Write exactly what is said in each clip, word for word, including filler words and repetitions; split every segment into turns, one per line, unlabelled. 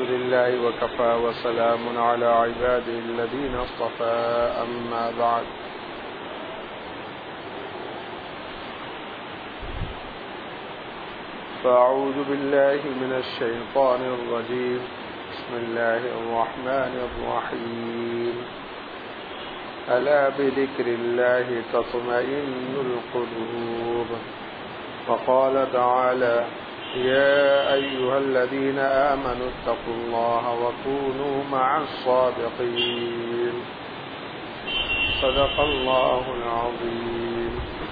لله وكفى وسلام على عباده الذين اصطفى أما بعد فأعوذ بالله من الشيطان الرجيم بسم الله الرحمن الرحيم ألا بذكر الله تطمئن القلوب وقال تعالى يا أيها الذين آمنوا اتقوا الله وكونوا مع الصادقين صدق الله العظيم.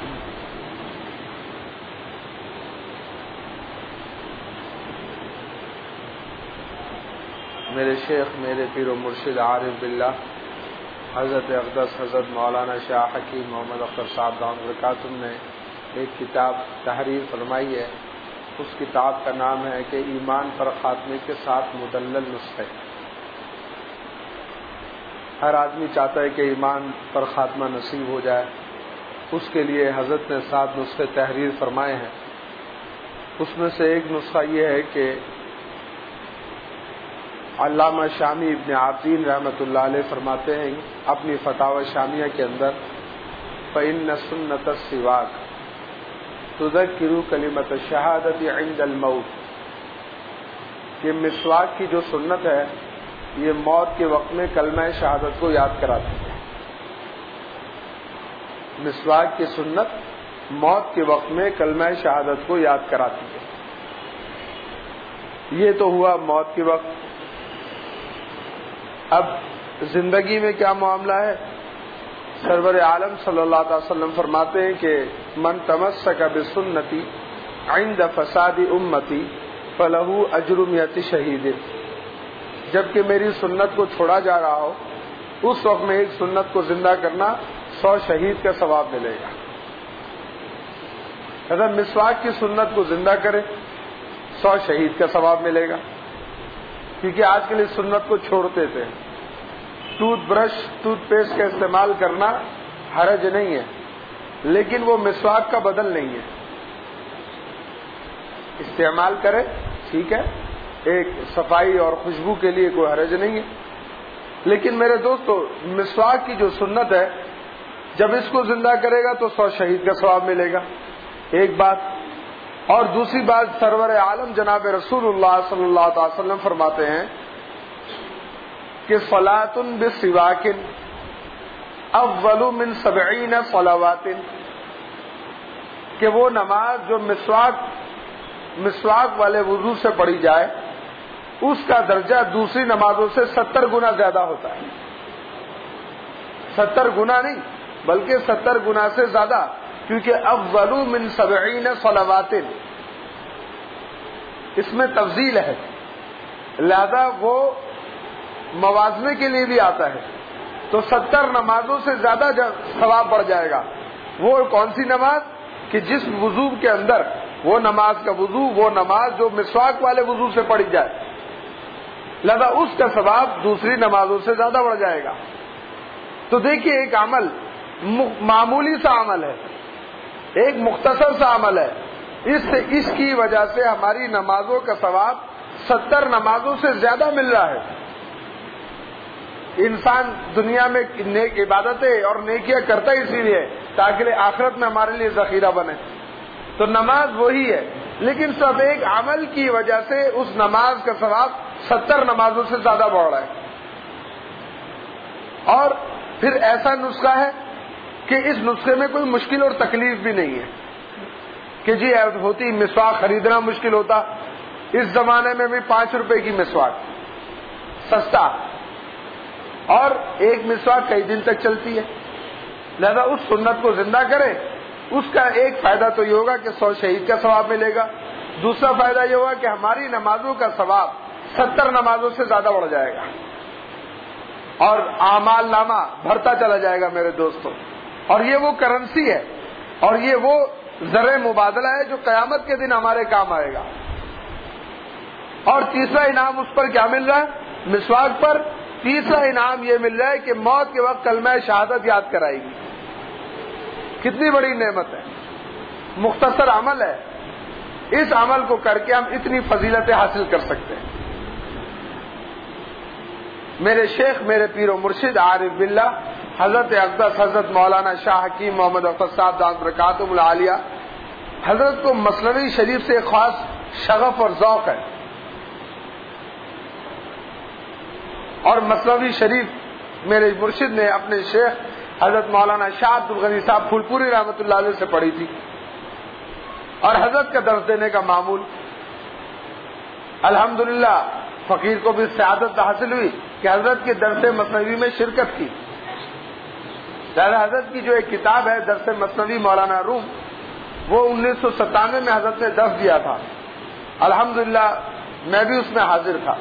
میرے شیخ میرے پیر و مرشد عارف باللہ حضرت اقدس حضرت مولانا شاہ حکیم محمد اختر صاحب دامت برکاتہم نے ایک کتاب تحریر فرمائی ہے. اس کتاب کا نام ہے کہ ایمان پر خاتمے کے ساتھ مدلل نسخے. ہر آدمی چاہتا ہے کہ ایمان پر خاتمہ نصیب ہو جائے، اس کے لیے حضرت نے سات نسخے تحریر فرمائے ہیں. اس میں سے ایک نسخہ یہ ہے کہ علامہ شامی ابن عابدین رحمۃ اللہ علیہ فرماتے ہیں اپنی فتاوی شامیہ کے اندر فإن سنت السواک تذکر کلمۃ الشہادۃ عند الموت، کہ مسواک کی جو سنت ہے یہ موت کے وقت میں کلمہ شہادت کو یاد کراتی ہے. مسواک کی سنت موت کے وقت میں کلمہ شہادت کو یاد کراتی ہے. یہ تو ہوا موت کے وقت. اب زندگی میں کیا معاملہ ہے؟ سرور عالم صلی اللہ علیہ وسلم فرماتے ہیں کہ من تمسک بسنتی عند فساد امتی فلہ اجر مئۃ شہید. جبکہ میری سنت کو چھوڑا جا رہا ہو اس وقت میں ایک سنت کو زندہ کرنا سو شہید کا ثواب ملے گا. اگر مسواک کی سنت کو زندہ کرے سو شہید کا ثواب ملے گا. کیونکہ آج کل اس سنت کو چھوڑتے تھے. ٹوتھ برش ٹوتھ پیسٹ کا استعمال کرنا حرج نہیں ہے، لیکن وہ مسواک کا بدل نہیں ہے. استعمال کرے ٹھیک ہے، ایک صفائی اور خوشبو کے لیے کوئی حرج نہیں ہے، لیکن میرے دوستو مسواک کی جو سنت ہے جب اس کو زندہ کرے گا تو سو شہید کا ثواب ملے گا. ایک بات. اور دوسری بات، سرور عالم جناب رسول اللہ صلی اللہ علیہ وسلم فرماتے ہیں کہ صلاۃ بسواک اول من سبعین صلوات، کہ وہ نماز جو مسواک مسواک والے وضو سے پڑھی جائے اس کا درجہ دوسری نمازوں سے ستر گنا زیادہ ہوتا ہے. ستر گنا نہیں بلکہ ستر گنا سے زیادہ، کیونکہ اول من سبعین صلوات اس میں تفضیل ہے، لہذا وہ موازنے کے لیے بھی آتا ہے. تو ستر نمازوں سے زیادہ ثواب بڑھ جائے گا. وہ کون سی نماز کہ جس وضو کے اندر وہ نماز کا وضو وہ نماز جو مسواک والے وضو سے پڑھی جائے، لہذا اس کا ثواب دوسری نمازوں سے زیادہ بڑھ جائے گا. تو دیکھیے ایک عمل معمولی سا عمل ہے، ایک مختصر سا عمل ہے، اس سے اس کی وجہ سے ہماری نمازوں کا ثواب ستر نمازوں سے زیادہ مل رہا ہے. انسان دنیا میں نیک عبادتیں اور نیکیاں کرتا اسی لیے تاکہ آخرت میں ہمارے لیے ذخیرہ بنے. تو نماز وہی ہے، لیکن سب ایک عمل کی وجہ سے اس نماز کا ثواب ستر نمازوں سے زیادہ بڑھ رہا ہے. اور پھر ایسا نسخہ ہے کہ اس نسخے میں کوئی مشکل اور تکلیف بھی نہیں ہے کہ جی ہوتی مسواک خریدنا مشکل ہوتا. اس زمانے میں بھی پانچ روپے کی مسواک سستا، اور ایک مسواک کئی دن تک چلتی ہے. لہذا اس سنت کو زندہ کرے. اس کا ایک فائدہ تو یہ ہوگا کہ سو شہید کا ثواب ملے گا. دوسرا فائدہ یہ ہوگا کہ ہماری نمازوں کا ثواب ستر نمازوں سے زیادہ بڑھ جائے گا اور اعمال نامہ بڑھتا چلا جائے گا میرے دوستوں. اور یہ وہ کرنسی ہے اور یہ وہ زر مبادلہ ہے جو قیامت کے دن ہمارے کام آئے گا. اور تیسرا انعام اس پر کیا مل رہا ہے؟ مسواک پر تیسرا انعام یہ مل رہا ہے کہ موت کے وقت کلمہ شہادت یاد کرائے گی. کتنی بڑی نعمت ہے. مختصر عمل ہے، اس عمل کو کر کے ہم اتنی فضیلتیں حاصل کر سکتے ہیں. میرے شیخ میرے پیر و مرشد عارف باللہ حضرت اقدس حضرت مولانا شاہ حکیم محمد اختر صاحب دامت برکاتہم العالیہ، حضرت کو مثنوی شریف سے ایک خاص شغف اور ذوق ہے، اور مثنوی شریف میرے مرشد نے اپنے شیخ حضرت مولانا شاہ عبد الغنی صاحب پھول پوری رحمۃ اللہ علیہ سے پڑھی تھی، اور حضرت کا درس دینے کا معمول۔ الحمدللہ فقیر کو بھی سعادت حاصل ہوئی کہ حضرت کے درس مثنوی میں شرکت کی۔ حضرت کی جو ایک کتاب ہے درس مثنوی مولانا روم، وہ انیس سو ستانوے میں حضرت نے درس دیا تھا، الحمدللہ میں بھی اس میں حاضر تھا۔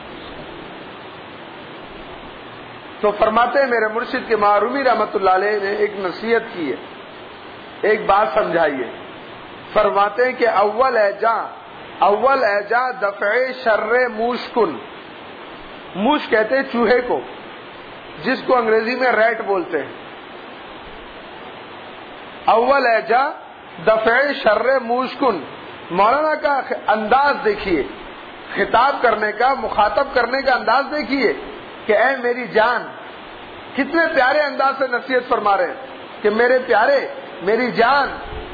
تو فرماتے ہیں میرے مرشد کے معرومی رحمت اللہ علیہ نے ایک نصیحت کی ہے، ایک بات سمجھائیے۔ فرماتے ہیں کہ اول اعجا اول اعجا دفع شر موشکن، موش کہتے ہیں چوہے کو، جس کو انگریزی میں ریٹ بولتے ہیں۔ اول اعجا دفع شر موشکن، مولانا کا انداز دیکھیے، خطاب کرنے کا، مخاطب کرنے کا انداز دیکھیے کہ اے میری جان، کتنے پیارے انداز سے نصیحت فرما رہے ہیں کہ میرے پیارے، میری جان،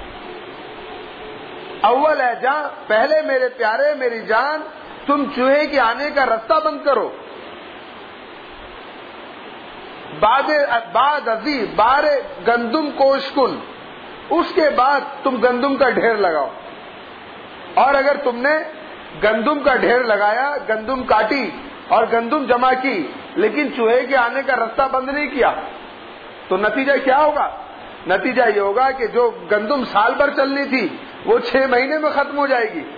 اول ہے جان، پہلے میرے پیارے میری جان، تم چوہے کے آنے کا راستہ بند کرو، بعد بعد ازی بار گندم کوشکن، اس کے بعد تم گندم کا ڈھیر لگاؤ۔ اور اگر تم نے گندم کا ڈھیر لگایا، گندم کاٹی اور گندم جمع کی، لیکن چوہے کے آنے کا راستہ بند نہیں کیا، تو نتیجہ کیا ہوگا؟ نتیجہ یہ ہوگا کہ جو گندم سال بھر چلنی تھی وہ چھ مہینے میں ختم ہو جائے گی،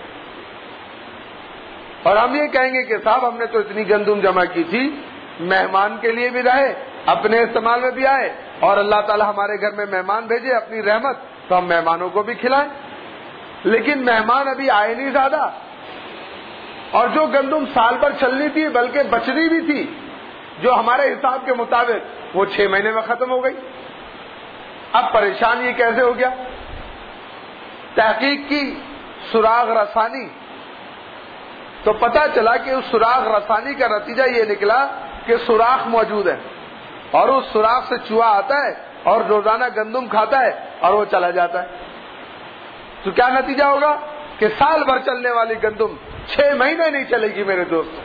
اور ہم یہ کہیں گے کہ صاحب ہم نے تو اتنی گندم جمع کی تھی، مہمان کے لیے بھی رہے، اپنے استعمال میں بھی آئے، اور اللہ تعالی ہمارے گھر میں مہمان بھیجے اپنی رحمت، تو ہم مہمانوں کو بھی کھلائیں، لیکن مہمان ابھی آئے نہیں زیادہ، اور جو گندم سال بھر چلنی تھی بلکہ بچنی بھی تھی جو ہمارے حساب کے مطابق، وہ چھ مہینے میں ختم ہو گئی۔ اب پریشان یہ کیسے ہو گیا؟ تحقیق کی، سراغ رسانی، تو پتا چلا کہ اس سراغ رسانی کا نتیجہ یہ نکلا کہ سوراخ موجود ہے، اور اس سوراخ سے چوہا آتا ہے اور روزانہ گندم کھاتا ہے اور وہ چلا جاتا ہے۔ تو کیا نتیجہ ہوگا کہ سال بھر چلنے والی گندم چھ مہینے نہیں چلے گی میرے دوست۔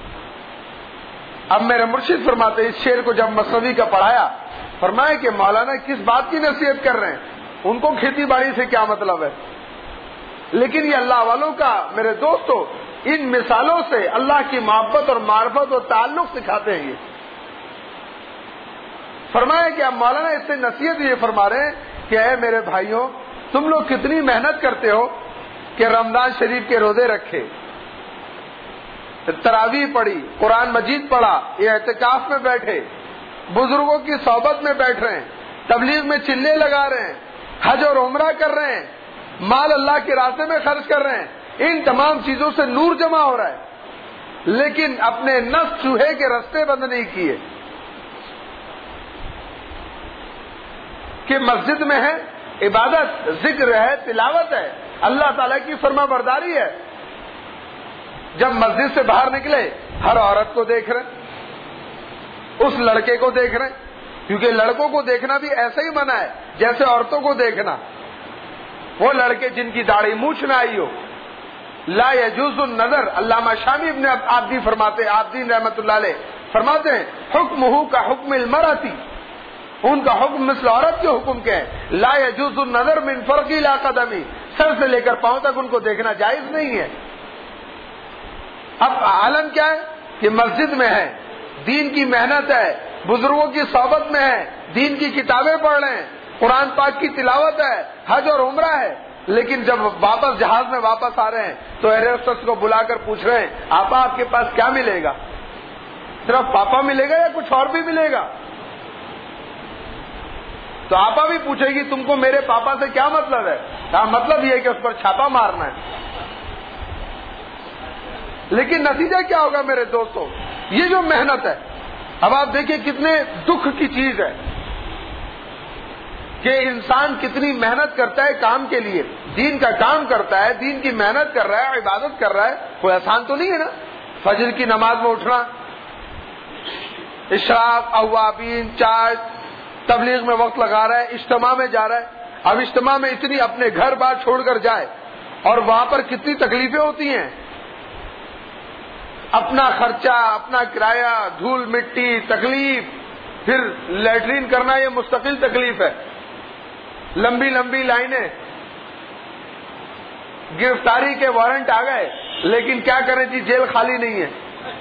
اب میرے مرشد فرماتے اس شعر کو جب مثنوی کا پڑھایا، فرمایا کہ مولانا کس بات کی نصیحت کر رہے ہیں، ان کو کھیتی باڑی سے کیا مطلب ہے، لیکن یہ اللہ والوں کا، میرے دوستو، ان مثالوں سے اللہ کی محبت اور معرفت اور تعلق سکھاتے ہیں۔ یہ فرمایا کہ اب مولانا اس سے نصیحت یہ فرما رہے ہیں کہ اے میرے بھائیوں، تم لوگ کتنی محنت کرتے ہو کہ رمضان شریف کے روزے رکھے، تراویح پڑھی، قرآن مجید پڑھا، یہ اعتکاف میں بیٹھے، بزرگوں کی صحبت میں بیٹھ رہے ہیں، تبلیغ میں چلے لگا رہے ہیں، حج اور عمرہ کر رہے ہیں، مال اللہ کے راستے میں خرچ کر رہے ہیں، ان تمام چیزوں سے نور جمع ہو رہا ہے، لیکن اپنے نفس چوہے کے راستے بند نہیں کیے کہ مسجد میں ہے، عبادت، ذکر ہے، تلاوت ہے، اللہ تعالیٰ کی فرما برداری ہے، جب مسجد سے باہر نکلے ہر عورت کو دیکھ رہے، اس لڑکے کو دیکھ رہے، کیونکہ لڑکوں کو دیکھنا بھی ایسا ہی منع ہے جیسے عورتوں کو دیکھنا، وہ لڑکے جن کی داڑھی مونچھ نہ آئی ہو، لا یجوز النظر۔ علامہ شامی ابن عابدی فرماتے، عابدین رحمت اللہ علیہ فرماتے ہیں، حکمہ کا حکم المرأتی، ان کا حکم مثل عورت کے حکم کے ہے، لا یجوز النظر من فرقی لا قدمی، سر سے لے کر پاؤں تک ان کو دیکھنا جائز نہیں ہے۔ اب عالم کیا ہے کہ مسجد میں ہے، دین کی محنت ہے، بزرگوں کی صحبت میں ہے، دین کی کتابیں پڑھ رہے ہیں، قرآن پاک کی تلاوت ہے، حج اور عمرہ ہے، لیکن جب واپس جہاز میں واپس آ رہے ہیں تو ایئر ہوسٹس کو بلا کر پوچھ رہے ہیں، آپا آپ کے پاس کیا ملے گا؟ صرف پاپا ملے گا یا کچھ اور بھی ملے گا؟ تو آپا بھی پوچھے گی تم کو میرے پاپا سے کیا مطلب ہے؟ ہاں، مطلب یہ ہے کہ اس پر چھاپا مارنا ہے۔ لیکن نتیجہ کیا ہوگا میرے دوستو؟ یہ جو محنت ہے، اب آپ دیکھیں کتنے دکھ کی چیز ہے کہ انسان کتنی محنت کرتا ہے کام کے لیے، دین کا کام کرتا ہے، دین کی محنت کر رہا ہے، عبادت کر رہا ہے، کوئی آسان تو نہیں ہے نا۔ فجر کی نماز میں اٹھنا، اشراق، اوابین، چائے، تبلیغ میں وقت لگا رہا ہے، اجتماع میں جا رہا ہے. اب اجتماع میں اتنی اپنے گھر بار چھوڑ کر جائے اور وہاں پر کتنی تکلیفیں ہوتی ہیں. اپنا خرچہ، اپنا کرایہ، دھول مٹی، تکلیف، پھر لیٹرین کرنا یہ مستقل تکلیف ہے. لمبی لمبی لائنیں، گرفتاری کے وارنٹ آ گئے، لیکن کیا کریں جی جیل خالی نہیں ہے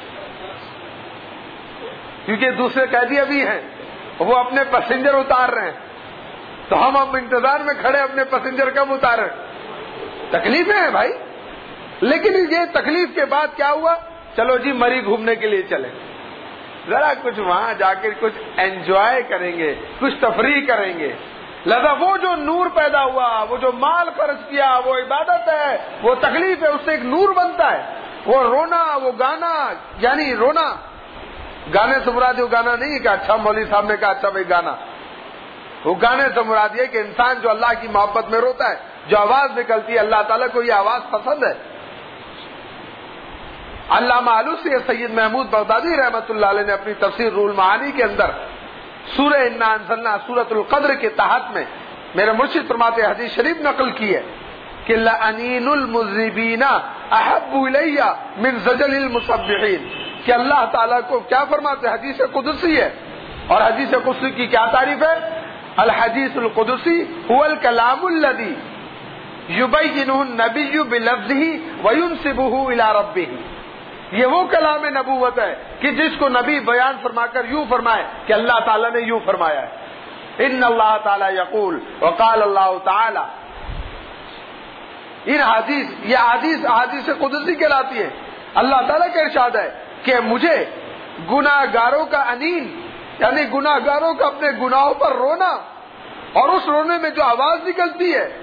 کیونکہ دوسرے قیدی ابھی ہیں، وہ اپنے پیسنجر اتار رہے ہیں، تو ہم اب انتظار میں کھڑے اپنے پیسنجر کب اتاریں. تکلیفیں ہیں بھائی. لیکن یہ تکلیف کے بعد کیا ہوا؟ چلو جی مری گھومنے کے لیے چلے، ذرا کچھ وہاں جا کے کچھ انجوائے کریں گے، کچھ تفریح کریں گے. لہذا وہ جو نور پیدا ہوا، وہ جو مال خرچ کیا، وہ عبادت ہے، وہ تکلیف ہے، اس سے ایک نور بنتا ہے. وہ رونا، وہ گانا، یعنی رونا، گانے سے مراد وہ گانا نہیں ہے کہ اچھا مولوی صاحب نے کہا اچھا بھائی گانا. وہ گانے سے مراد یہ کہ انسان جو اللہ کی محبت میں روتا ہے، جو آواز نکلتی ہے، اللہ تعالیٰ کو یہ آواز پسند ہے. علامہ آلوسی سید محمود بغدادی رحمۃ اللہ علیہ نے اپنی تفسیر روح المعانی کے اندر سورہ انا انزلنا سورۃ القدر کے تحت میں میرے مرشد فرماتے حدیث شریف نقل کی ہے کہ لَأَنِينُ الْمُذْنِبِينَ أَحَبُّ إِلَيَّ مِنْ زَجْلِ الْمُسَبِّحِينَ، کہ اللہ تعالیٰ کو کیا فرماتے ہیں، حدیث قدسی ہے. اور حدیث قدسی کی کیا تعریف ہے؟ الحدیث القدسی هو الکلام الذی یبینہ النبی بلفظہ وینسبہ الی ربہ. یہ وہ کلام نبوت ہے کہ جس کو نبی بیان فرما کر یوں فرمائے کہ اللہ تعالیٰ نے یوں فرمایا ہے. ان اللہ تعالیٰ یقول وقال اللہ تعالی. ان حدیث یہ حدیث حدیث قدسی کہلاتی ہے. اللہ تعالیٰ کا ارشاد ہے کہ مجھے گناہ گاروں کا انین، یعنی گناہ گاروں کا اپنے گناہوں پر رونا، اور اس رونے میں جو آواز نکلتی ہے،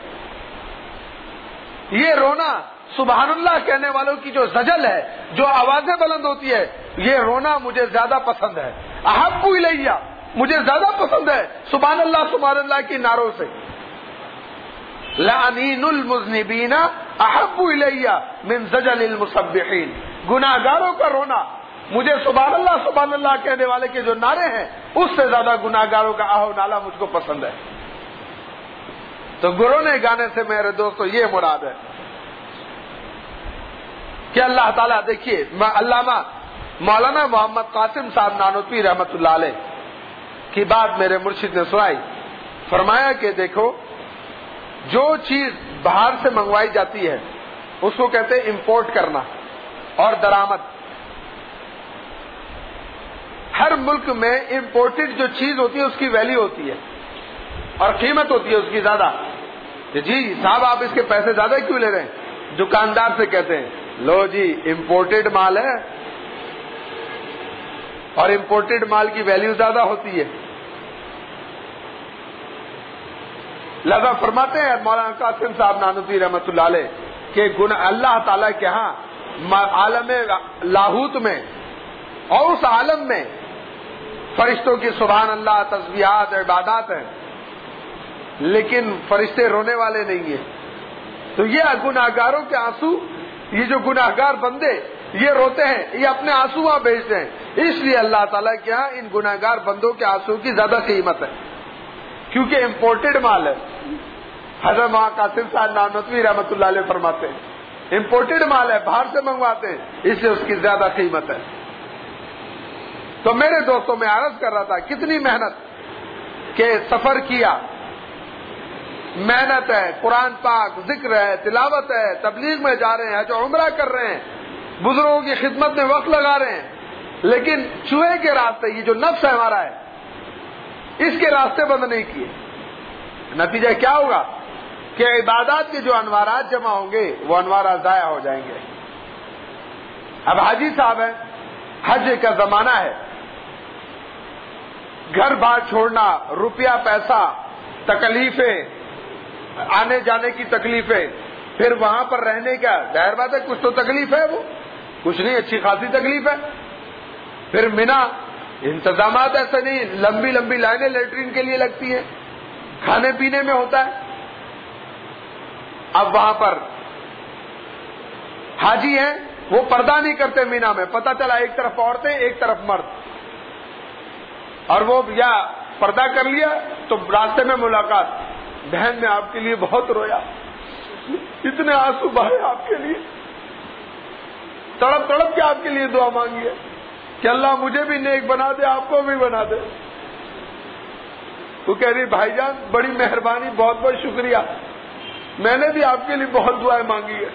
یہ رونا سبحان اللہ کہنے والوں کی جو زجل ہے، جو آوازیں بلند ہوتی ہے، یہ رونا مجھے زیادہ پسند ہے. احب الیہ، مجھے زیادہ پسند ہے سبحان اللہ سبحان اللہ کی نعروں سے. لَأَنِينُ الْمُذْنِبِينَ احب الیہ من زجل المسبحین، گناہ گاروں کا رونا مجھے سبحان اللہ سبحان اللہ کہنے والے کے جو نعرے ہیں اس سے زیادہ گناہ گاروں کا آہ و نالا مجھ کو پسند ہے. تو گرونے گانے سے میرے دوستو یہ مراد ہے کہ اللہ تعالیٰ، دیکھیے علامہ مولانا محمد قاسم صاحب نانوتوی رحمت اللہ علیہ کی بات میرے مرشد نے سنائی. فرمایا کہ دیکھو جو چیز باہر سے منگوائی جاتی ہے اس کو کہتے ہیں امپورٹ کرنا اور درآمد. ہر ملک میں امپورٹڈ جو چیز ہوتی ہے اس کی ویلیو ہوتی ہے اور قیمت ہوتی ہے اس کی زیادہ. جی صاحب آپ اس کے پیسے زیادہ کیوں لے رہے ہیں؟ دکاندار سے کہتے ہیں لو جی امپورٹڈ مال ہے، اور امپورٹڈ مال کی ویلیو زیادہ ہوتی ہے. لہذا فرماتے ہیں مولانا قاسم صاحب نانوتوی رحمۃ اللہ علیہ کہ گناہ اللہ تعالیٰ کے ہاں عالم لاہوت میں اور اس عالم میں فرشتوں کی سبحان اللہ تسبیحات عبادات ہیں، لیکن فرشتے رونے والے نہیں ہیں. تو یہ گناہ گاروں کے آنسو، یہ جو گناہ گار بندے یہ روتے ہیں، یہ اپنے آنسو وہاں بھیجتے ہیں. اس لیے اللہ تعالیٰ کے ہاں ان گناہ گار بندوں کے آنسو کی زیادہ قیمت ہے کیونکہ امپورٹڈ مال ہے. حضرت مولانا قاسم صاحب نانوتوی رحمۃ اللہ علیہ فرماتے ہیں امپورٹڈ مال ہے، باہر سے منگواتے ہیں، اس لیے اس کی زیادہ قیمت ہے. تو میرے دوستوں میں عرض کر رہا تھا کتنی محنت کہ سفر کیا، محنت ہے، قرآن پاک ذکر ہے، تلاوت ہے، تبلیغ میں جا رہے ہیں، حج عمرہ کر رہے ہیں، بزرگوں کی خدمت میں وقت لگا رہے ہیں، لیکن چوہے کے راستے، یہ جو نفس ہے ہمارا ہے، اس کے راستے بند نہیں کیے. نتیجہ کیا ہوگا کہ عبادات کے جو انوارات جمع ہوں گے وہ انوارات ضائع ہو جائیں گے. اب حاجی صاحب ہیں، حج کا زمانہ ہے، گھر بار چھوڑنا، روپیہ پیسہ، تکلیفیں، آنے جانے کی تکلیفیں، پھر وہاں پر رہنے کا، ظاہر بات ہے کچھ تو تکلیف ہے، وہ کچھ نہیں، اچھی خاصی تکلیف ہے. پھر مینا انتظامات ایسے نہیں، لمبی لمبی لائنیں لیٹرین کے لیے لگتی ہیں، کھانے پینے میں ہوتا ہے. اب وہاں پر حاجی ہیں وہ پردہ نہیں کرتے مینا میں، پتہ چلا ایک طرف عورتیں ایک طرف مرد. اور وہ یا پردہ کر لیا تو راستے میں ملاقات، بہن نے آپ کے لیے بہت رویا، اتنے آنسو بہے آپ کے لیے، تڑپ تڑپ کے آپ کے لیے دعا مانگی ہے کہ اللہ مجھے بھی نیک بنا دے، آپ کو بھی بنا دے۔ وہ کہہ رہی بھائی جان بڑی مہربانی، بہت بہت شکریہ، میں نے بھی آپ کے لیے بہت دعائیں مانگی ہے۔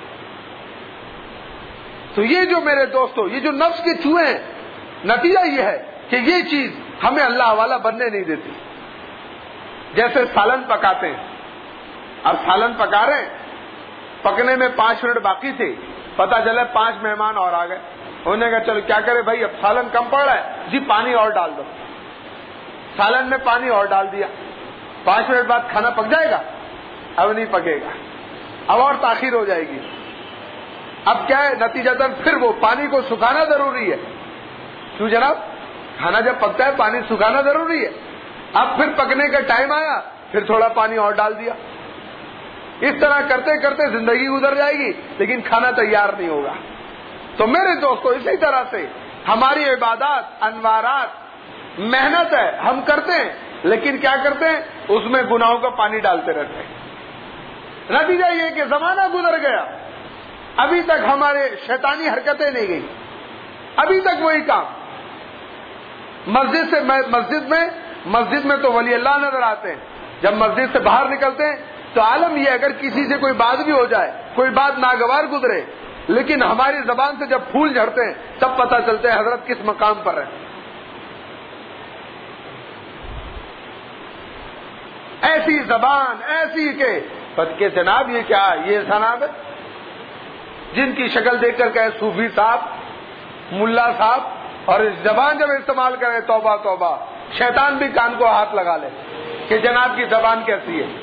تو یہ جو میرے دوستو، یہ جو نفس کے چوہے ہیں، نتیجہ یہ ہے کہ یہ چیز ہمیں اللہ والا بننے نہیں دیتی۔ جیسے سالن پکاتے ہیں، اب سالن پکا رہے ہیں، پکنے میں پانچ منٹ باقی تھے، پتا چلا پانچ مہمان اور آ گئے، انہوں نے کہا چلو کیا کرے بھائی، اب سالن کم پڑ رہا ہے، جی پانی اور ڈال دو۔ سالن میں پانی اور ڈال دیا، پانچ منٹ بعد کھانا پک جائے گا؟ اب نہیں پکے گا، اب اور تاخیر ہو جائے گی۔ اب کیا ہے نتیجتاً پھر وہ پانی کو سکھانا ضروری ہے، کیوں جناب؟ کھانا جب پکتا ہے پانی سکھانا ضروری ہے۔ اب پھر پکنے کا ٹائم آیا، پھر تھوڑا پانی اور ڈال دیا۔ اس طرح کرتے کرتے زندگی گزر جائے گی لیکن کھانا تیار نہیں ہوگا۔ تو میرے دوستو اسی طرح سے ہماری عبادات، انوارات، محنت ہے، ہم کرتے ہیں لیکن کیا کرتے ہیں؟ اس میں گناہوں کا پانی ڈالتے رہتے ہیں۔ نتیجہ یہ کہ زمانہ گزر گیا، ابھی تک ہمارے شیطانی حرکتیں نہیں گئی، ابھی تک وہی کام۔ مسجد سے مسجد میں مسجد میں تو ولی اللہ نظر آتے ہیں، جب مسجد سے باہر نکلتے ہیں تو عالم یہ اگر کسی سے کوئی بات بھی ہو جائے، کوئی بات ناگوار گزرے، لیکن ہماری زبان سے جب پھول جھڑتے ہیں تب پتہ چلتا ہے حضرت کس مقام پر ہے۔ ایسی زبان ایسی کہ کہ جناب یہ کیا، یہ جناب ہے جن کی شکل دیکھ کر کہے صوفی صاحب، ملا صاحب، اور زبان جب استعمال کرے توبہ توبہ، شیطان بھی کان کو ہاتھ لگا لے کہ جناب کی زبان کیسی ہے۔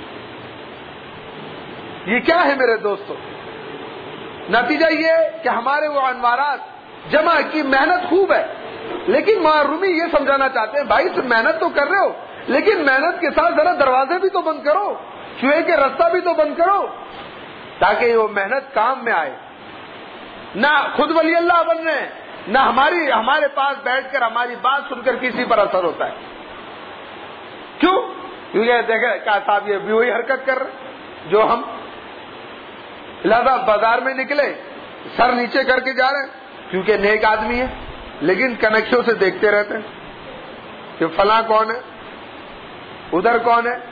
یہ کیا ہے میرے دوستو؟ نتیجہ یہ کہ ہمارے وہ انوارات جمع کی محنت خوب ہے، لیکن معرومی یہ سمجھانا چاہتے ہیں بھائی تم محنت تو کر رہے ہو لیکن محنت کے ساتھ ذرا دروازے بھی تو بند کرو، چوہے کے راستہ بھی تو بند کرو، تاکہ وہ محنت کام میں آئے۔ نہ خود ولی اللہ بن رہے ہیں، نہ ہماری ہمارے پاس بیٹھ کر ہماری بات سن کر کسی پر اثر ہوتا ہے۔ کیوں؟ کیونکہ دیکھیں کیا صاحب یہ بھی وہی حرکت کر رہے جو ہم، لہذا بازار میں نکلے سر نیچے کر کے جا رہے ہیں کیونکہ نیک آدمی ہے، لیکن کنکشوں سے دیکھتے رہتے ہیں کہ فلاں کون ہے، ادھر کون ہے۔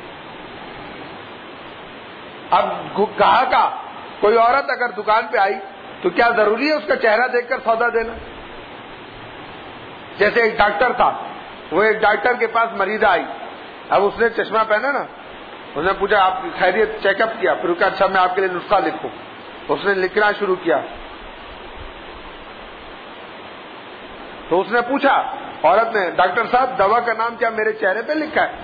اب کہا کا کوئی عورت اگر دکان پہ آئی تو کیا ضروری ہے اس کا چہرہ دیکھ کر سودا دینا؟ جیسے ایک ڈاکٹر تھا، وہ ایک ڈاکٹر کے پاس مریض آئی، اب اس نے چشمہ پہنا نا، اس نے پوچھا آپ کی خیریت، چیک اپ کیا، پھر کہا اچھا میں آپ کے لیے نسخہ لکھوں، اس نے لکھنا شروع کیا۔ تو اس نے پوچھا عورت نے، ڈاکٹر صاحب دوا کا نام کیا میرے چہرے پہ لکھا ہے؟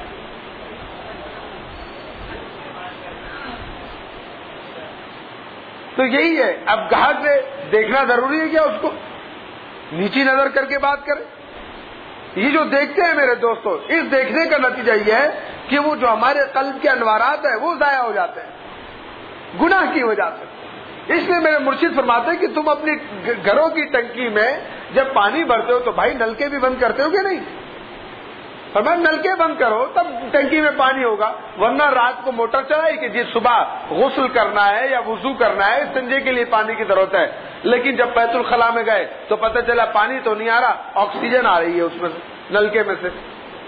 تو یہی ہے، اب گاہک سے دیکھنا ضروری ہے کیا اس کو؟ نیچی نظر کر کے بات کریں۔ یہ جو دیکھتے ہیں میرے دوستو، اس دیکھنے کا نتیجہ یہ ہے کہ وہ جو ہمارے قلب کے انوارات ہیں وہ ضائع ہو جاتے ہیں گناہ کی وجہ سے۔ اس لیے میرے مرشد فرماتے ہیں کہ تم اپنی گھروں کی ٹنکی میں جب پانی بھرتے ہو تو بھائی نلکے بھی بند کرتے ہو کہ نہیں؟ فرمایا نلکے بند کرو تب ٹنکی میں پانی ہوگا، ورنہ رات کو موٹر چلائی کہ جی صبح غسل کرنا ہے یا وضو کرنا ہے، استنجے کے لیے پانی کی ضرورت ہے، لیکن جب بیت الخلاء میں گئے تو پتہ چلا پانی تو نہیں آ رہا، آکسیجن آ رہی ہے اس میں سے، نلکے میں سے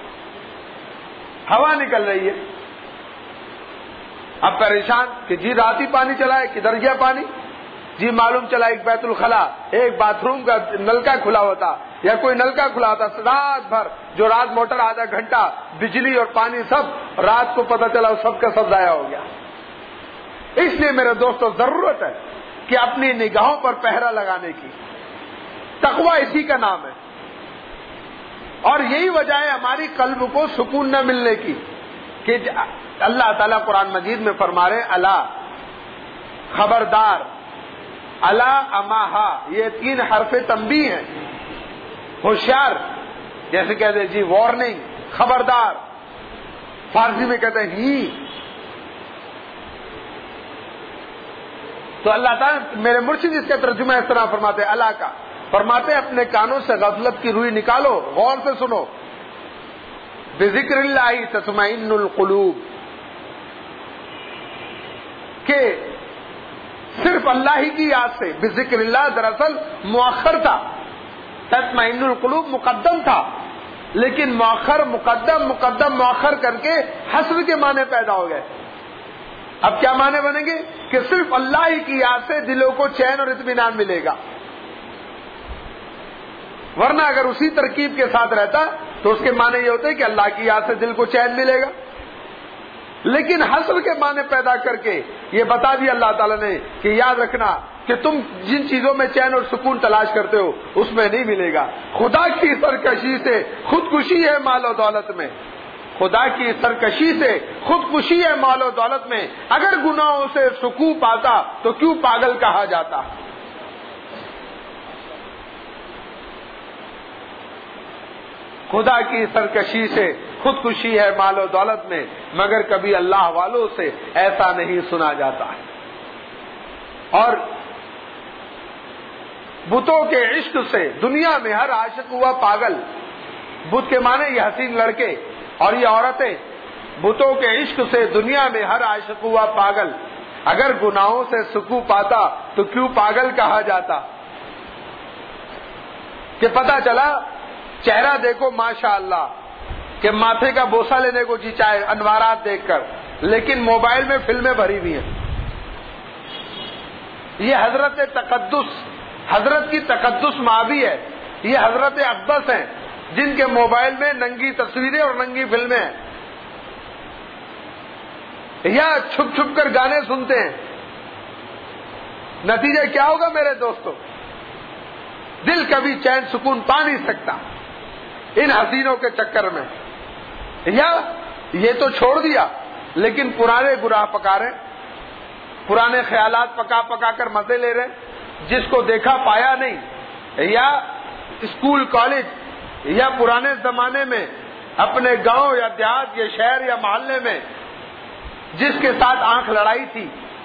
ہوا نکل رہی ہے۔ اب پریشان کہ جی رات ہی پانی چلائے، کدھر گیا پانی؟ جی معلوم چلا ایک بیت الخلاء، ایک باتھ روم کا نلکا کھلا ہوتا یا کوئی نلکا کھلا ہوتا، رات بھر جو رات موٹر آدھا گھنٹہ بجلی اور پانی سب رات کو پتہ چلا سب کا سب ضائع ہو گیا۔ اس لیے میرے دوستو ضرورت ہے کہ اپنی نگاہوں پر پہرا لگانے کی، تقویٰ اسی کا نام ہے، اور یہی وجہ ہے ہماری قلب کو سکون نہ ملنے کی کہ اللہ تعالیٰ قرآن مجید میں فرما رہے اللہ خبردار، اللہ اماہا، یہ تین حرف تنبیہ ہیں، ہوشیار جیسے کہتے ہیں جی وارننگ، خبردار، فارسی میں کہتے ہیں ہی۔ تو اللہ تعالیٰ میرے مرشد اس کا ترجمہ اس طرح فرماتے ہیں، اللہ کا فرماتے ہیں اپنے کانوں سے غفلت کی روئی نکالو، غور سے سنو، بذکر اللہ تطمئن القلوب، کہ صرف اللہ ہی کی یاد سے، بذکر اللہ دراصل مؤخر تھا، تطمئن القلوب مقدم تھا، لیکن مؤخر مقدم مقدم مؤخر کر کے حسر کے معنی پیدا ہو گئے۔ اب کیا معنی بنیں گے کہ صرف اللہ ہی کی یاد سے دلوں کو چین اور اطمینان ملے گا، ورنہ اگر اسی ترکیب کے ساتھ رہتا تو اس کے معنی یہ ہوتے کہ اللہ کی یاد سے دل کو چین ملے گا۔ لیکن حسر کے معنی پیدا کر کے یہ بتا دیا اللہ تعالیٰ نے کہ یاد رکھنا کہ تم جن چیزوں میں چین اور سکون تلاش کرتے ہو اس میں نہیں ملے گا۔ خدا کی سرکشی سے خودکشی ہے مال و دولت میں، خدا کی سرکشی سے خودکشی ہے مال و دولت میں، اگر گناہوں سے سکون پاتا تو کیوں پاگل کہا جاتا۔ خدا کی سرکشی سے خودکشی ہے مال و دولت میں، مگر کبھی اللہ والوں سے ایسا نہیں سنا جاتا ہے۔ اور بتوں کے عشق سے دنیا میں ہر عاشق ہوا پاگل، بت کے معنی یہ حسین لڑکے اور یہ عورتیں، بتوں کے عشق سے دنیا میں ہر عاشق ہوا پاگل، اگر گناہوں سے سکون پاتا تو کیوں پاگل کہا جاتا۔ کہ پتہ چلا چہرہ دیکھو ماشاء اللہ کہ ماتھے کا بوسہ لینے کو جی چاہے انوارات دیکھ کر، لیکن موبائل میں فلمیں بھری ہوئی ہیں۔ یہ حضرت تقدس، حضرت کی تقدس ماں بھی ہے، یہ حضرت اقدس ہیں جن کے موبائل میں ننگی تصویریں اور ننگی فلمیں ہیں، یا چھپ چھپ کر گانے سنتے ہیں۔ نتیجہ کیا ہوگا میرے دوستو؟ دل کبھی چین سکون پا نہیں سکتا ان حسینوں کے چکر میں، یا یہ تو چھوڑ دیا لیکن پرانے گناہ پکا رہے، پرانے خیالات پکا پکا کر مزے لے رہے، جس کو دیکھا پایا نہیں، یا اسکول کالج یا پرانے زمانے میں اپنے گاؤں یا دیہات یا شہر یا محلے میں جس کے ساتھ آنکھ لڑائی تھی،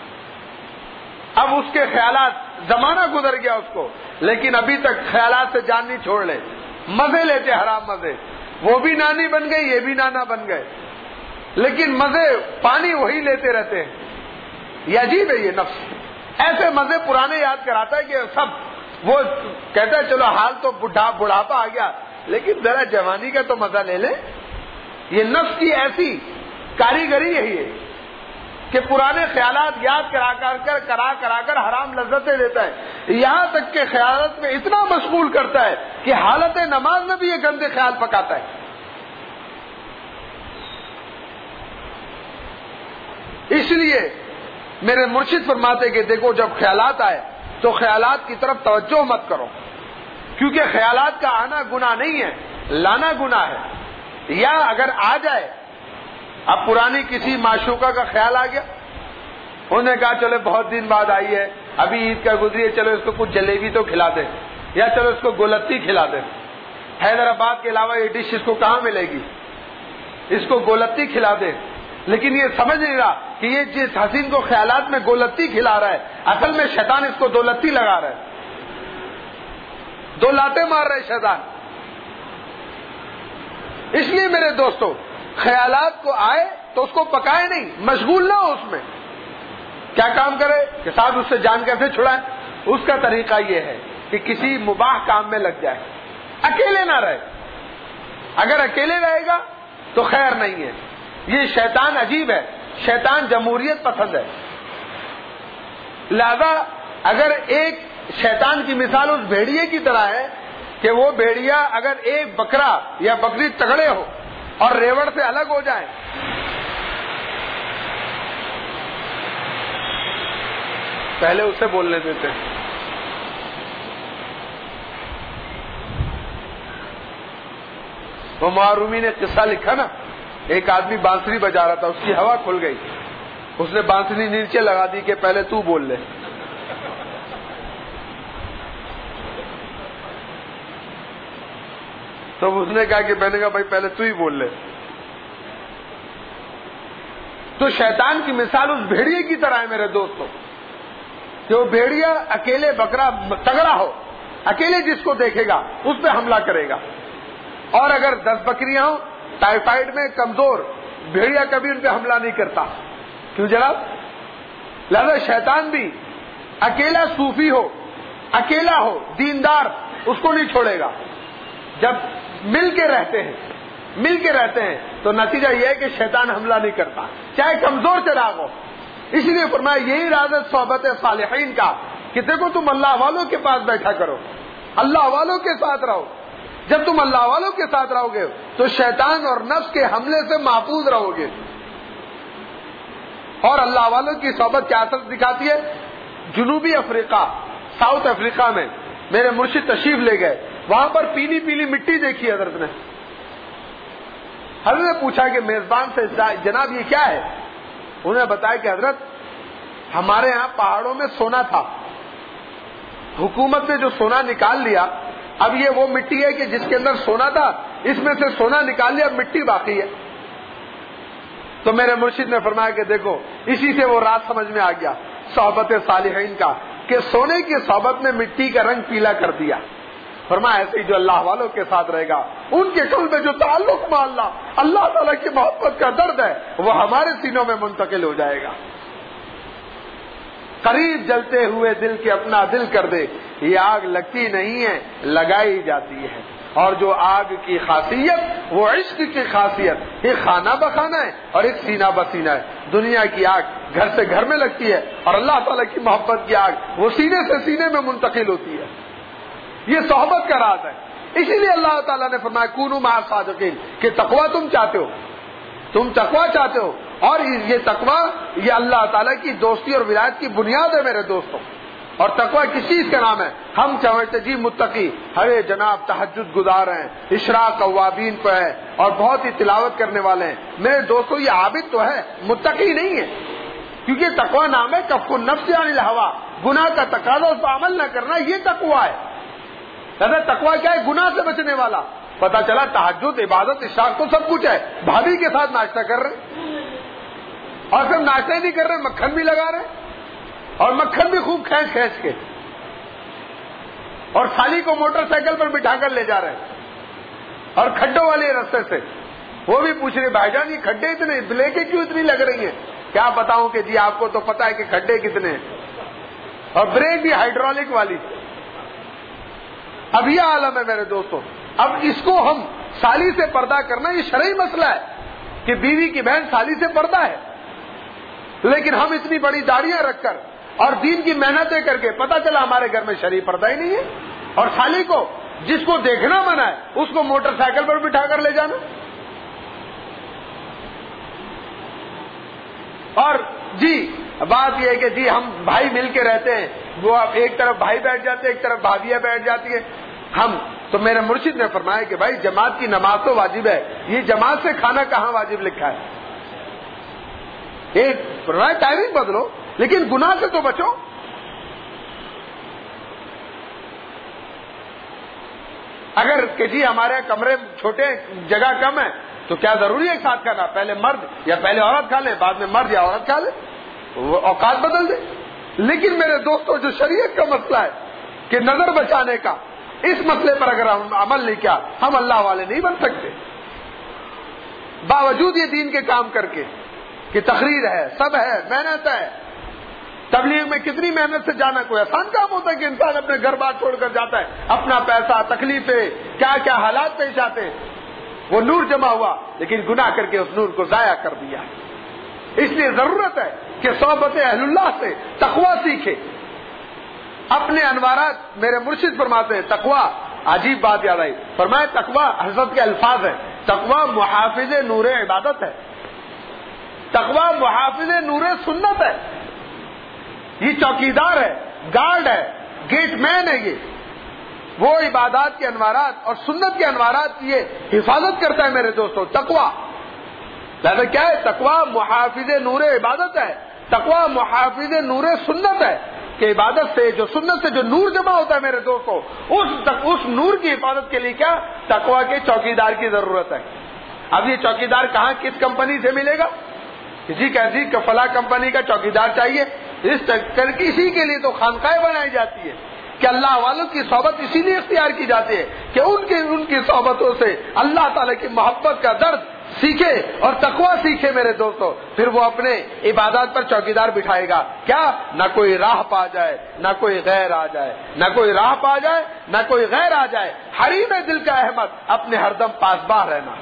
اب اس کے خیالات، زمانہ گزر گیا اس کو، لیکن ابھی تک خیالات سے جان نہیں چھوڑ لے، مزے لیتے حرام مزے، وہ بھی نانی بن گئی یہ بھی نانا بن گئے، لیکن مزے پانی وہی لیتے رہتے ہیں۔ یہ عجیب ہے یہ نفس، ایسے مزے پرانے یاد کراتا ہے کہ سب وہ کہتا ہے چلو حال تو بڑھا بڑھاپا آ گیا لیکن ذرا جوانی کا تو مزہ لے لے۔ یہ نفس کی ایسی کاریگری یہی ہے کہ پرانے خیالات یاد کرا کر کر کرا کرا کر حرام لذتیں دیتا ہے، یہاں تک کہ خیالات میں اتنا مشغول کرتا ہے کہ حالت نماز میں بھی یہ گندے خیال پکاتا ہے۔ اس لیے میرے مرشد فرماتے کہ دیکھو جب خیالات آئے تو خیالات کی طرف توجہ مت کرو، کیونکہ خیالات کا آنا گناہ نہیں ہے، لانا گناہ ہے۔ یا اگر آ جائے، اب پرانی کسی معشوقہ کا خیال آ گیا، انہوں نے کہا چلو بہت دن بعد آئی ہے، ابھی عید کا گزری ہے، چلو اس کو کچھ جلیبی تو کھلا دیں، یا چلو اس کو گولتی کھلا دیں۔ حیدرآباد کے علاوہ یہ ڈش اس کو کہاں ملے گی، اس کو گولتی کھلا دیں۔ لیکن یہ سمجھ نہیں رہا کہ یہ جس حسین کو خیالات میں گولتی کھلا رہا ہے، اصل میں شیطان اس کو دو لتی لگا رہا ہے، دو لاتے مار رہے شیطان۔ اس لیے میرے دوستو خیالات کو آئے تو اس کو پکائے نہیں، مشغول نہ ہو اس میں۔ کیا کام کرے کہ صاحب اس سے جان کیسے چھڑائے؟ اس کا طریقہ یہ ہے کہ کسی مباح کام میں لگ جائے، اکیلے نہ رہے۔ اگر اکیلے رہے گا تو خیر نہیں ہے۔ یہ شیطان عجیب ہے، شیطان جمہوریت پسند ہے، لہذا اگر ایک شیطان کی مثال اس بھیڑیے کی طرح ہے کہ وہ بھیڑیا اگر ایک بکرا یا بکری تگڑے ہو اور ریوڑ سے الگ ہو جائیں، پہلے اسے بولنے دیتے ہیں۔ وہ معرومی نے قصہ لکھا نا، ایک آدمی بانسری بجا رہا تھا، اس کی ہوا کھل گئی، اس نے بانسری نیچے لگا دی کہ پہلے تو بول لے۔ تو اس نے کہا کہ میں نے کہا بھائی پہلے تو ہی بول لے۔ تو شیطان کی مثال اس بھیڑیے کی طرح ہے میرے دوستوں، کہ وہ بھیڑیا اکیلے بکرا تگڑا ہو، اکیلے جس کو دیکھے گا اس پہ حملہ کرے گا، اور اگر دس بکریاں ہوں ٹائیفائڈ میں کمزور، بھیڑیا کبھی ان پہ حملہ نہیں کرتا. کیوں جناب؟ لہذا شیطان بھی اکیلا صوفی ہو، اکیلا ہو، دیندار، اس کو نہیں چھوڑے گا. جب مل کے رہتے ہیں مل کے رہتے ہیں تو نتیجہ یہ ہے کہ شیطان حملہ نہیں کرتا، چاہے کمزور چراغ ہو. اس لیے فرمایا یہی راز ہے صحبت صالحین کا کہ دیکھو تم اللہ والوں کے پاس بیٹھا کرو، اللہ والوں کے ساتھ رہو. جب تم اللہ والوں کے ساتھ رہو گے تو شیطان اور نفس کے حملے سے محفوظ رہو گے. اور اللہ والوں کی صحبت کیا اثر دکھاتی ہے؟ جنوبی افریقہ، ساؤتھ افریقہ میں میرے مرشد تشریف لے گئے، وہاں پر پیلی پیلی مٹی دیکھی حضرت نے. حضرت نے پوچھا کہ میزبان سے جناب یہ کیا ہے؟ انہوں نے بتایا کہ حضرت ہمارے ہاں پہاڑوں میں سونا تھا، حکومت نے جو سونا نکال لیا، اب یہ وہ مٹی ہے کہ جس کے اندر سونا تھا، اس میں سے سونا نکال لیا، اب مٹی باقی ہے. تو میرے مرشد نے فرمایا کہ دیکھو اسی سے وہ راز سمجھ میں آ گیا صحبت صالحین کا کہ سونے کی صحبت نے مٹی کا رنگ پیلا کر دیا. فرمایا ایسے ہی جو اللہ والوں کے ساتھ رہے گا، ان کے قلب میں جو تعلق مع اللہ، اللہ تعالیٰ کی محبت کا درد ہے، وہ ہمارے سینوں میں منتقل ہو جائے گا. قریب جلتے ہوئے دل کے اپنا دل کر دے، یہ آگ لگتی نہیں ہے، لگائی جاتی ہے. اور جو آگ کی خاصیت وہ عشق کی خاصیت، ایک خانہ بخانہ ہے اور ایک سینہ بسینہ ہے. دنیا کی آگ گھر سے گھر میں لگتی ہے اور اللہ تعالیٰ کی محبت کی آگ وہ سینے سے سینے میں منتقل ہوتی ہے. یہ صحبت کا راز ہے. اسی لیے اللہ تعالیٰ نے فرمایا کونوا مع الصادقین کہ تقویٰ تم چاہتے ہو، تم تقویٰ چاہتے ہو، اور یہ تقویٰ یہ اللہ تعالیٰ کی دوستی اور ولایت کی بنیاد ہے میرے دوستوں. اور تقویٰ کس چیز کا نام ہے؟ ہم سمجھتے جی متقی، ارے جناب تہجد گزار ہیں، اشراق اوابین پہ ہے اور بہت ہی تلاوت کرنے والے ہیں. میرے دوستوں یہ عابد تو ہے، متقی نہیں ہے. کیونکہ تقویٰ نام ہے کف النفس عن الہوا، گناہ کا تقاضا اس پر عمل نہ کرنا، یہ تقویٰ ہے. دادا تقویٰ کیا ہے؟ گناہ سے بچنے والا. پتا چلا تہجد، عبادت، اشراق تو سب کچھ ہے، بھابھی کے ساتھ ناشتہ کر رہے اور صرف ناشتہ ہی نہیں کر رہے، مکھن بھی لگا رہے اور مکھن بھی خوب کھینچ کھینچ کے، اور سالی کو موٹر سائیکل پر بٹھا کر لے جا رہے ہیں اور کھڈوں والے رستے سے. وہ بھی پوچھ رہے بھائی جان یہ کھڈے اتنے بلیکیں کیوں اتنی لگ رہی ہیں؟ کیا بتاؤں کہ جی آپ کو تو پتا ہے کہ کھڈے کتنے ہیں، اور بریک بھی ہائیڈرولک والی. اب یہ عالم ہے میرے دوستوں. اب اس کو ہم سالی سے پردہ کرنا یہ شرعی مسئلہ ہے کہ بیوی کی بہن سالی سے پردہ ہے، لیکن ہم اتنی بڑی داڑیاں رکھ کر اور دین کی محنتیں کر کے پتہ چلا ہمارے گھر میں شرعی پردہ ہی نہیں ہے. اور سالی کو جس کو دیکھنا منع ہے اس کو موٹر سائیکل پر بٹھا کر لے جانا. اور جی بات یہ ہے کہ جی ہم بھائی مل کے رہتے ہیں، وہ ایک طرف بھائی بیٹھ جاتے ہیں، ایک طرف بھابیاں بیٹھ جاتی ہیں. ہم تو میرے مرشد نے فرمایا کہ بھائی جماعت کی نماز تو واجب ہے، یہ جماعت سے کھانا کہاں واجب لکھا ہے؟ ایک فرمایا ٹائمنگ بدلو لیکن گناہ سے تو بچو. اگر کہ جی ہمارے کمرے چھوٹے، جگہ کم ہے، تو کیا ضروری ہے ایک ساتھ کھانا؟ پہلے مرد یا پہلے عورت کھا لے، بعد میں مرد یا عورت کھا لے، وہ اوقات بدل دے. لیکن میرے دوستوں جو شریعت کا مسئلہ ہے کہ نظر بچانے کا، اس مسئلے پر اگر ہم عمل نہیں کیا ہم اللہ والے نہیں بن سکتے. باوجود یہ دین کے کام کر کے کہ تقریر ہے، سب ہے، محنت ہے. تبلیغ میں کتنی محنت سے جانا کوئی آسان کام ہوتا ہے کہ انسان اپنے گھر بار چھوڑ کر جاتا ہے، اپنا پیسہ، تکلیفیں، کیا کیا حالات پیش آتے ہیں. وہ نور جمع ہوا لیکن گناہ کر کے اس نور کو ضائع کر دیا. اس لیے ضرورت ہے کہ صحبت اہل اللہ سے تقویٰ سیکھے. اپنے انوارات میرے مرشد فرماتے ہیں تقویٰ، عجیب بات یاد آئی، فرمائے تقویٰ حضرت کے الفاظ ہیں، تقویٰ محافظ نور عبادت ہے، تقویٰ محافظ نور سنت ہے. یہ چوکیدار ہے، گارڈ ہے، گیٹ مین ہے. یہ وہ عبادات کے انوارات اور سنت کے انوارات کی یہ حفاظت کرتا ہے میرے دوستوں تقویٰ. لہذا کیا ہے؟ تقویٰ محافظ نور عبادت ہے، تقویٰ محافظ نور سنت ہے کہ عبادت سے، جو سنت سے جو نور جمع ہوتا ہے میرے دوستوں، اس اس نور کی حفاظت کے لیے کیا؟ تقویٰ کے چوکیدار کی ضرورت ہے. اب یہ چوکیدار کہاں کس کمپنی سے ملے گا؟ کسی کیسی فلاں کمپنی کا چوکیدار چاہیے، اس کسی کے لیے تو خانقاہیں بنائی جاتی ہے. کہ اللہ والوں کی صحبت اسی لیے اختیار کی جاتی ہے کہ ان کی ان کی صحبتوں سے اللہ تعالی کی محبت کا درد سیکھے اور تقوی سیکھے میرے دوستو. پھر وہ اپنے عبادات پر چوکیدار بٹھائے گا. کیا؟ نہ کوئی راہ پا جائے نہ کوئی غیر آ جائے، نہ کوئی راہ پا جائے نہ کوئی غیر آ جائے. حریم دل کا احمد، اپنے ہردم پاسباں رہنا.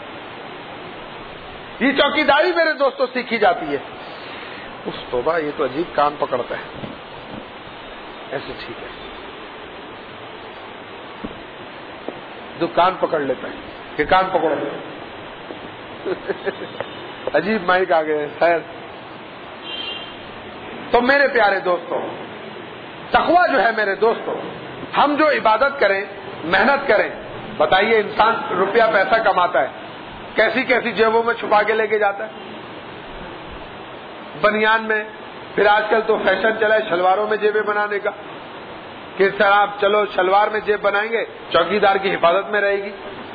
یہ چوکیداری میرے دوستوں سیکھی جاتی ہے. اس توبہ، یہ تو عجیب کان پکڑتا ہے. ایسے ٹھیک ہے، جو کان پکڑ لیتا ہے کہ کان پکڑو. عجیب مائک آ گئے. خیر، تو میرے پیارے دوستوں، تقویٰ جو ہے میرے دوستوں، ہم جو عبادت کریں، محنت کریں. بتائیے، انسان روپیہ پیسہ کماتا ہے، کیسی کیسی جیبوں میں چھپا کے لے کے جاتا ہے. بنیان میں، پھر آج کل تو فیشن چلا ہے شلواروں میں جیبیں بنانے کا، کہ سر آپ چلو شلوار میں جیب بنائیں گے، چوکیدار کی حفاظت میں رہے گی،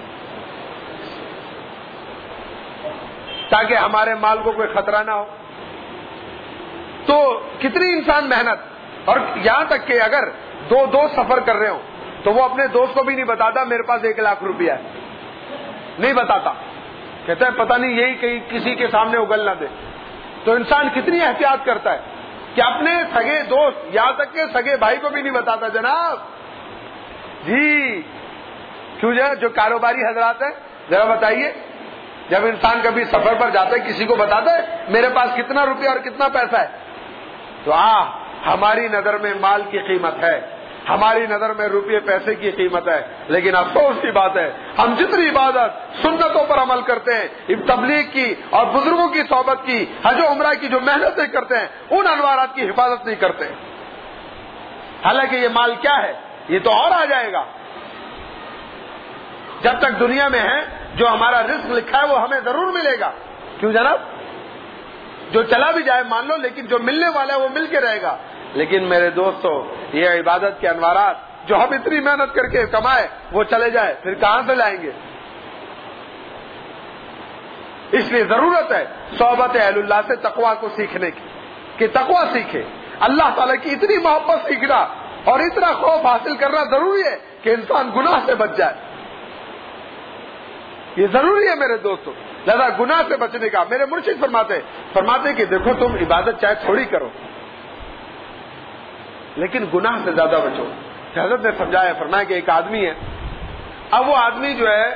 تاکہ ہمارے مال کو کوئی خطرہ نہ ہو. تو کتنی انسان محنت، اور یہاں تک کہ اگر دو دوست سفر کر رہے ہوں تو وہ اپنے دوست کو بھی نہیں بتاتا میرے پاس ایک لاکھ روپیہ ہے، نہیں بتاتا. کہتا ہے پتہ نہیں یہی کہیں کسی کے سامنے اگل نہ دے. تو انسان کتنی احتیاط کرتا ہے کہ اپنے سگے دوست، یہاں تک کہ سگے بھائی کو بھی نہیں بتاتا. جناب جی کیوں جائے جو کاروباری حضرات ہیں ذرا بتائیے، جب انسان کبھی سفر پر جاتا ہے کسی کو بتاتا ہے میرے پاس کتنا روپیہ اور کتنا پیسہ ہے؟ تو آ ہماری نظر میں مال کی قیمت ہے، ہماری نظر میں روپیے پیسے کی قیمت ہے. لیکن افسوس کی بات ہے، ہم جتنی عبادت سنتوں پر عمل کرتے ہیں، تبلیغ کی اور بزرگوں کی صحبت کی، حج و عمرہ کی جو محنتیں کرتے ہیں، ان انوارات کی حفاظت نہیں کرتے. حالانکہ یہ مال کیا ہے؟ یہ تو اور آ جائے گا. جب تک دنیا میں ہے جو ہمارا رزق لکھا ہے وہ ہمیں ضرور ملے گا. کیوں جناب؟ جو چلا بھی جائے مان لو، لیکن جو ملنے والا ہے وہ مل کے رہے گا. لیکن میرے دوستو، یہ عبادت کے انوارات جو ہم اتنی محنت کر کے کمائے وہ چلے جائے، پھر کہاں سے لائیں گے؟ اس لیے ضرورت ہے صحبت اہل اللہ سے تقویٰ کو سیکھنے کی، کہ تقویٰ سیکھے. اللہ تعالیٰ کی اتنی محبت سیکھنا اور اتنا خوف حاصل کرنا ضروری ہے کہ انسان گناہ سے بچ جائے. یہ ضروری ہے میرے دوستو. لہذا گناہ سے بچنے کا میرے مرشد فرماتے فرماتے کہ دیکھو تم عبادت چاہے تھوڑی کرو لیکن گناہ سے زیادہ بچو. حضرت نے سمجھایا، فرمایا کہ ایک آدمی ہے، اب وہ آدمی جو ہے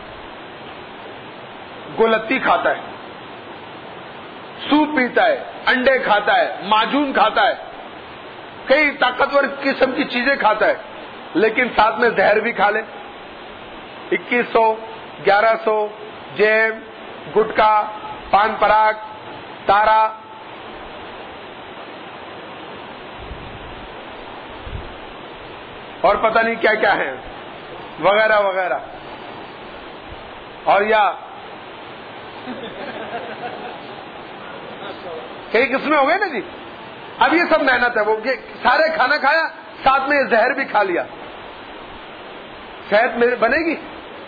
گولتی کھاتا ہے، سوپ پیتا ہے، انڈے کھاتا ہے، معجون کھاتا ہے، کئی طاقتور قسم کی چیزیں کھاتا ہے، لیکن ساتھ میں زہر بھی کھا لے. اکیس سو گیارہ سو جیم، گٹکا، پان پراگ، تارا، اور پتہ نہیں کیا کیا ہے، وغیرہ وغیرہ. اور یا کئی قسمیں ہو گئے نا جی. اب یہ سب محنت ہے، وہ سارے کھانا کھایا، ساتھ میں زہر بھی کھا لیا. صحت میں بنے گی؟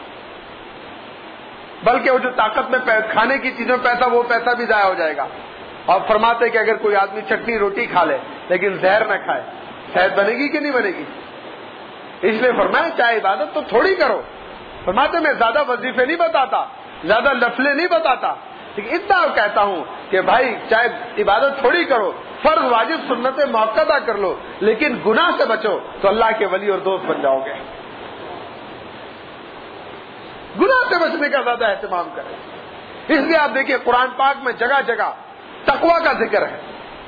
بلکہ وہ جو طاقت میں کھانے کی چیزوں میں پیسہ، وہ پیسہ بھی ضائع ہو جائے گا. اور فرماتے کہ اگر کوئی آدمی چٹنی روٹی کھا لے لیکن زہر نہ کھائے، صحت بنے گی کہ نہیں بنے گی؟ اس لیے فرمایا چاہے عبادت تو تھوڑی کرو. فرماتے میں زیادہ وظیفے نہیں بتاتا، زیادہ نفلیں نہیں بتاتا، لیکن اتنا کہتا ہوں کہ بھائی چاہے عبادت تھوڑی کرو، فرض واجب سنتیں موقع کر لو، لیکن گناہ سے بچو تو اللہ کے ولی اور دوست بن جاؤ گے. گناہ سے بچنے کا زیادہ اہتمام کریں. اس لیے آپ دیکھیے قرآن پاک میں جگہ جگہ تقویٰ کا ذکر ہے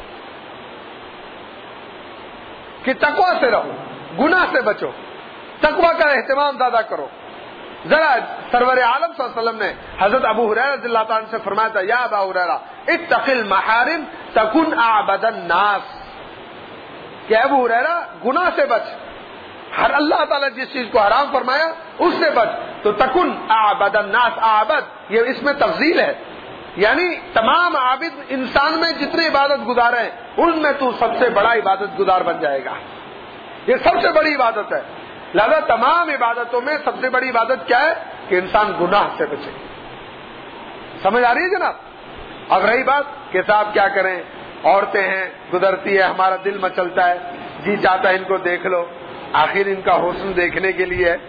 کہ تقویٰ سے رہو، گناہ سے بچو، تقویٰ کا اہتمام زیادہ کرو. ذرا سرور عالم صلی اللہ علیہ وسلم نے حضرت ابو ہریرہ رضی اللہ تعالیٰ عنہ سے فرمایا تھا، یا ابا ہریرہ اتق المحارم تکن اعبد الناس، کہ ابو ہریرہ گناہ سے بچ، ہر اللہ تعالیٰ جس چیز کو حرام فرمایا اس سے بچ. تو تکن اعبد الناس، اعبد یہ اس میں تفضیل ہے، یعنی تمام عابد انسان میں جتنے عبادت گزار ہیں ان میں تو سب سے بڑا عبادت گزار بن جائے گا. یہ سب سے بڑی عبادت ہے. لہذا تمام عبادتوں میں سب سے بڑی عبادت کیا ہے؟ کہ انسان گناہ سے بچے. سمجھ آ رہی ہے جناب؟ اب رہی بات کہ صاحب کیا کریں، عورتیں ہیں، گزرتی ہے، ہمارا دل مچلتا ہے، جی چاہتا ہے ان کو دیکھ لو، آخر ان کا حسن دیکھنے کے لیے ہے،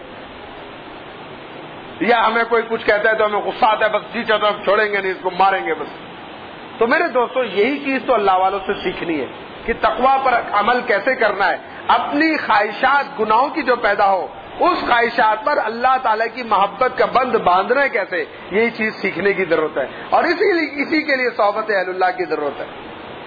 یا ہمیں کوئی کچھ کہتا ہے تو ہمیں غصہ آتا ہے، بس جی چاہتا ہم چھوڑیں گے نہیں، اس کو ماریں گے بس. تو میرے دوستو یہی چیز تو اللہ والوں سے سیکھنی ہے کہ تقویٰ پر عمل کیسے کرنا ہے. اپنی خواہشات گناہوں کی جو پیدا ہو، اس خواہشات پر اللہ تعالیٰ کی محبت کا بند باندھنا ہے کیسے، یہی چیز سیکھنے کی ضرورت ہے، اور اسی اسی کے لیے صحبت اہل اللہ کی ضرورت ہے.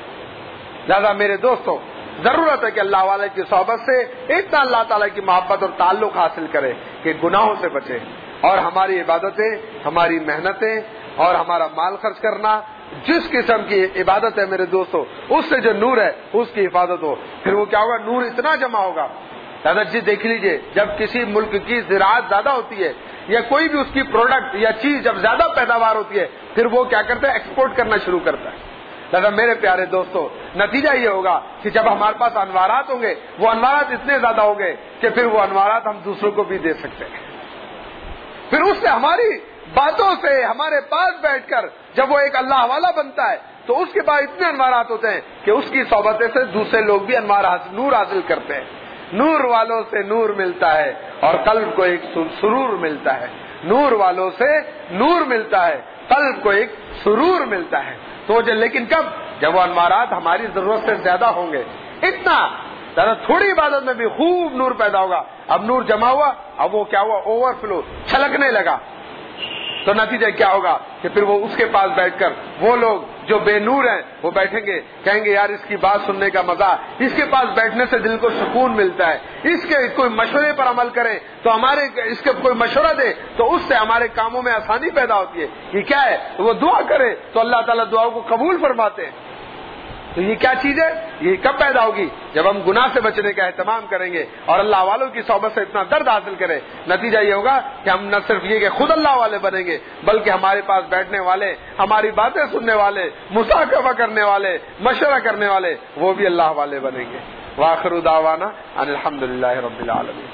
لہذا میرے دوستو ضرورت ہے کہ اللہ والے کی صحبت سے اتنا اللہ تعالیٰ کی محبت اور تعلق حاصل کرے کہ گناہوں سے بچے، اور ہماری عبادتیں، ہماری محنتیں اور ہمارا مال خرچ کرنا جس قسم کی عبادت ہے میرے دوستو، اس سے جو نور ہے اس کی حفاظت ہو. پھر وہ کیا ہوگا، نور اتنا جمع ہوگا. دادا جی دیکھ لیجئے، جب کسی ملک کی زراعت زیادہ ہوتی ہے یا کوئی بھی اس کی پروڈکٹ یا چیز جب زیادہ پیداوار ہوتی ہے، پھر وہ کیا کرتا ہے، ایکسپورٹ کرنا شروع کرتا ہے. دادا میرے پیارے دوستو نتیجہ یہ ہوگا کہ جب ہمارے پاس انوارات ہوں گے، وہ انوارات اتنے زیادہ ہوں گے کہ پھر وہ انوارات ہم دوسروں کو بھی دے سکتے ہیں. پھر اس سے ہماری باتوں سے ہمارے پاس بیٹھ کر جب وہ ایک اللہ والا بنتا ہے تو اس کے بعد اتنے انوارات ہوتے ہیں کہ اس کی صحبتیں سے دوسرے لوگ بھی انوار حاصل نور حاصل کرتے ہیں. نور والوں سے نور ملتا ہے اور قلب کو ایک سرور ملتا ہے. نور والوں سے نور ملتا ہے، قلب کو ایک سرور ملتا ہے. تو لیکن کب، جب وہ انوارات ہماری ضرورت سے زیادہ ہوں گے. اتنا ذرا تھوڑی عبادت میں بھی خوب نور پیدا ہوگا. اب نور جمع ہوا، اب وہ کیا ہوا، اوور فلو، چھلکنے لگا. تو نتیجہ کیا ہوگا کہ پھر وہ اس کے پاس بیٹھ کر وہ لوگ جو بے نور ہیں وہ بیٹھیں گے، کہیں گے یار اس کی بات سننے کا مزہ، اس کے پاس بیٹھنے سے دل کو سکون ملتا ہے، اس کے کوئی مشورے پر عمل کریں تو ہمارے اس کے کوئی مشورہ دے تو اس سے ہمارے کاموں میں آسانی پیدا ہوتی ہے. یہ کیا ہے، وہ دعا کرے تو اللہ تعالیٰ دعاؤں کو قبول فرماتے ہیں. تو یہ کیا چیز ہے، یہ کب پیدا ہوگی، جب ہم گناہ سے بچنے کا اہتمام کریں گے اور اللہ والوں کی صحبت سے اتنا درد حاصل کریں. نتیجہ یہ ہوگا کہ ہم نہ صرف یہ کہ خود اللہ والے بنیں گے، بلکہ ہمارے پاس بیٹھنے والے، ہماری باتیں سننے والے، مصاحبہ کرنے والے، مشورہ کرنے والے، وہ بھی اللہ والے بنیں گے. وآخر دعوانا ان الحمدللہ رب العالمین.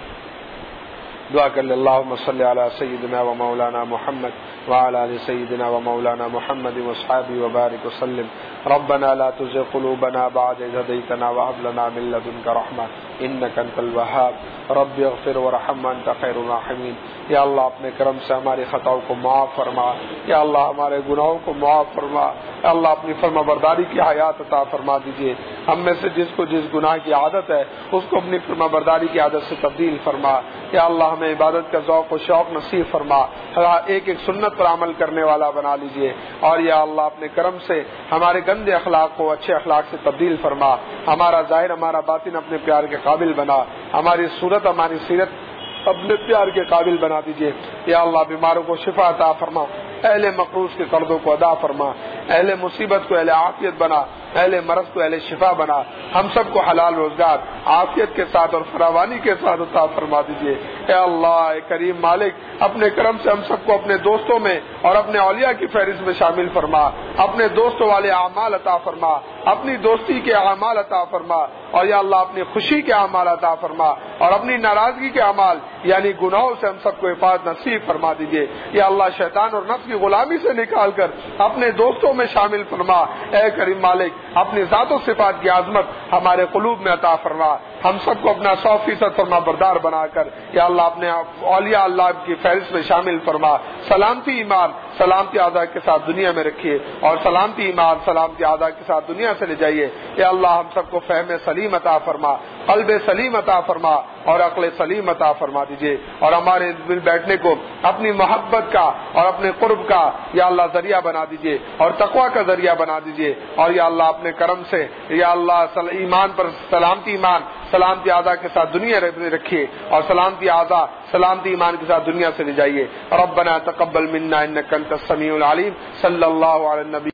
دعا کر لیں اللہم صلی علی سیدنا و مولانا محمد وعلی آل سیدنا و مولانا محمد واصحابہ وبارک وسلم. ربنا لا تزغ قلوبنا بعد إذ هديتنا وهب لنا من لدنك رحمة إنك أنت الوهاب. رب اغفر وارحم وأنت خير الراحمين. یا اللہ اپنے کرم سے ہماری خطاؤں کو معاف فرما، یا اللہ ہمارے گناہوں کو معاف فرما. یا اللہ اپنی فرما برداری کی حیات عطا فرما دیجیے. ہم میں سے جس کو جس گناہ کی عادت ہے اس کو اپنی فرما برداری کی عادت سے تبدیل فرما. یا اللہ ہمیں عبادت کا ذوق و شوق نصیب فرما، ایک ایک سنت پر عمل کرنے والا بنا لیجیے. اور یا اللہ اپنے کرم سے ہمارے گندے اخلاق کو اچھے اخلاق سے تبدیل فرما. ہمارا ظاہر ہمارا باطن اپنے پیار کے قابل بنا. ہماری صورت ہماری سیرت اپنے پیار کے قابل بنا دیجیے. یا اللہ بیماروں کو شفا عطا فرما، اہل مقروض کے قرضوں کو ادا فرما، اہل مصیبت کو اہل عافیت بنا، اہل مرض کو اہل شفا بنا. ہم سب کو حلال روزگار عافیت کے ساتھ اور فراوانی کے ساتھ عطا فرما دیجیے. اے اللہ اے کریم مالک، اپنے کرم سے ہم سب کو اپنے دوستوں میں اور اپنے اولیاء کی فہرست میں شامل فرما. اپنے دوستوں والے اعمال عطا فرما، اپنی دوستی کے اعمال عطا فرما. اور یا اللہ اپنی خوشی کے اعمال عطا فرما اور اپنی ناراضگی کے اعمال یعنی گناہوں سے ہم سب کو حفاظت نصیب فرما دیجیے. یا اللہ شیطان اور نفس کی غلامی سے نکال کر اپنے دوستوں میں شامل فرما. اے کریم مالک، اپنی ذات و صفات کی عظمت ہمارے قلوب میں عطا فرما. ہم سب کو اپنا سو فیصد فرما بردار بنا کر یا اللہ اپنے اولیاء اللہ کی فہرست میں شامل فرما. سلامتی ایمان سلامتی اعضاء کے ساتھ دنیا میں رکھیے اور سلامتی ایمان سلامتی اعضاء کے ساتھ دنیا سے لے جائیے. یا اللہ ہم سب کو فہم سلیم عطا فرما، قلب سلیم عطا فرما اور عقل سلیم عطا فرما دیجیے. اور ہمارے دل بیٹھنے کو اپنی محبت کا اور اپنے قرب کا یا اللہ ذریعہ بنا دیجیے اور تقویٰ کا ذریعہ بنا دیجیے. اور یا اللہ اپنے کرم سے یا اللہ ایمان پر سلامتی ایمان سلامتی اعضاء کے ساتھ دنیا رکھیے اور سلامتی اعضاء سلامتی ایمان کے ساتھ دنیا سے لے جائیے. ربنا تقبل منا انک انت السمیع العلیم. صلی اللہ علی النبی